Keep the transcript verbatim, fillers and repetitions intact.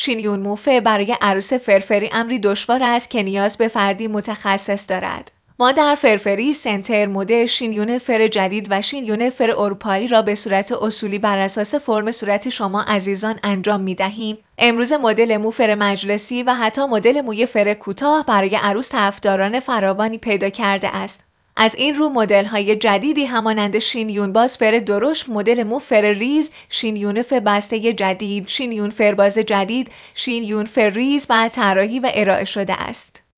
شین یون مو فر برای عروس فرفری امری دشوار است که نیاز به فردی متخصص دارد. ما در فرفری سنتر مدل شین یون فر جدید و شین یون فر اروپایی را به صورت اصولی بر اساس فرم صورت شما عزیزان انجام می دهیم. امروز مدل مو فر مجلسی و حتی مدل موی فر کوتاه برای عروس طرفداران فراوانی پیدا کرده است. از این رو مدل‌های جدیدی همانند شین یون باز فر درشت، مدل مو فر ریز، شین یون فر بسته جدید، شین یون فر باز جدید، شین یون فر ریز و طراحی و ارائه شده است.